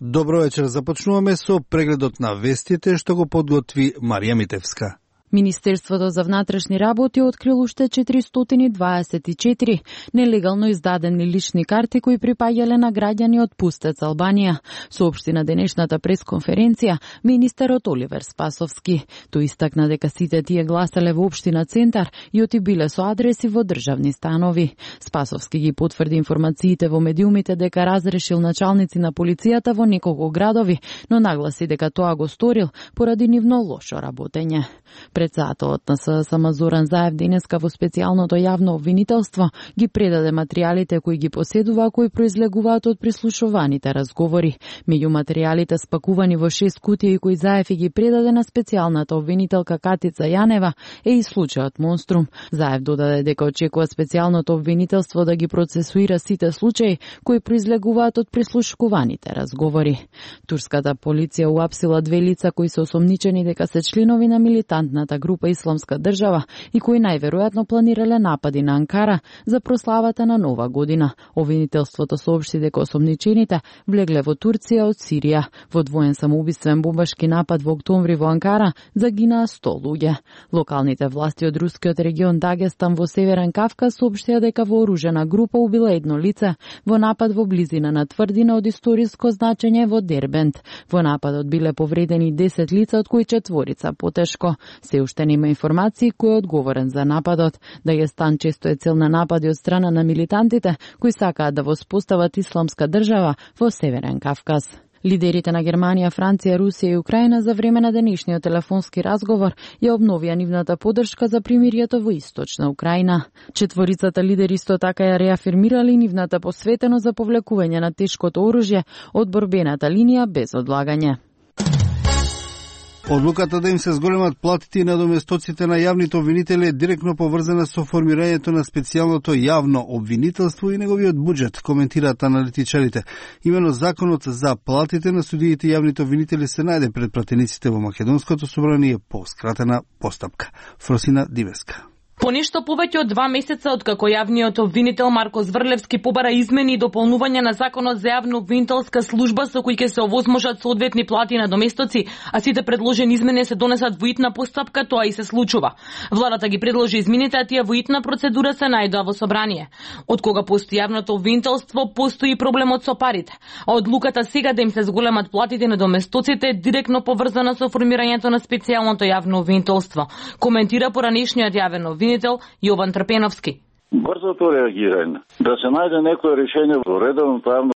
Добро вечер, започнуваме со прегледот на вестите што го подготви Марија Митевска. Министерството за внатрешни работи открил уште 424 нелегално издадени лични карти кои припаѓале на граѓани од Пустец, Албанија, соопшти на денешната пресконференција министерот Оливер Спасовски. Тој истакна дека сите тие гласеле во општина Центар и оти биле со адреси во државни станови. Спасовски ги потврди информациите во медиумите дека разрешил началници на полицијата во неколку градови, но нагласи дека тоа го сторил поради нивно лошо работење. Председателот на ССМ Зоран Заев денеска во специјалното јавно обвинителство ги предаде материјалите кои ги поседува, кои произлегуваат од прислушуваните разговори. Меѓу материјалите спакувани во 6 кутии кои Заев ги предаде на специјалната обвинителка Катица Јанева е и случајот Монструм. Заев додаде дека очекува специјалното обвинителство да ги процесуира сите случаи кои произлегуваат од прислушуваните разговори. Турската полиција уапсила 2 лица кои се осомничени дека се членови на милитантната група Исламска држава и кои најверојатно планирале напади на Анкара за прославата на Нова година. Обвинителството соопшти дека осомничените влегле во Турција од Сирија. Во двоен самоубиствен бомбашки напад во октомври во Анкара загинаа 100 луѓе. Локалните власти од рускиот регион Дагестан во Северен Кавказ соопштија дека вооружена група убила едно лице во напад во близина на тврдина од историско значење во Дербент. Во нападот биле повредени 10 лица, од кои 4 потешко. Се уште нема информации кој е одговорен за нападот. Дагестан често е цел на напади од страна на милитантите кои сакаат да воспостават исламска држава во Северен Кавказ. Лидерите на Германија, Франција, Русија и Украина за време на денешниот телефонски разговор ја обновија нивната поддршка за примирието во Источна Украина. Четворицата лидери исто така ја реафирмирали нивната посветеност за повлекување на тешкото оружје од борбената линија без одлагање. Одлуката да им се зголемат платите на доместоците на јавните обвинители е директно поврзана со формирањето на специјалното јавно обвинителство и неговиот буџет, коментираат аналитичарите. Имено законот за платите на судиите и јавните обвинители се најде пред пратениците во Македонското собрание по скратена постапка. Фросина Дивеска. По нешто повеќе од 2 месеца откако јавниот обвинител Марко Зврлевски побара измени и дополнување на законот за јавно обвинителска служба со кои ќе се овозможат соодветни плати на доместоци, а сите предложени измени се донесат во итна постапка, тоа и се случува. Владата ги предложи измените, а тие во итна процедура се најдоа во собрание. Од кога постои јавното обвинителство, постои проблемот со парите. А одлуката сега да им се зголемат платите на доместоците е директно поврзана со формирањето на специјалното јавно обвинителство, коментира поранешниот јавен обвинител Јован Трпеновски. Брзото реагирање, да се најде некое решение во редовното јавно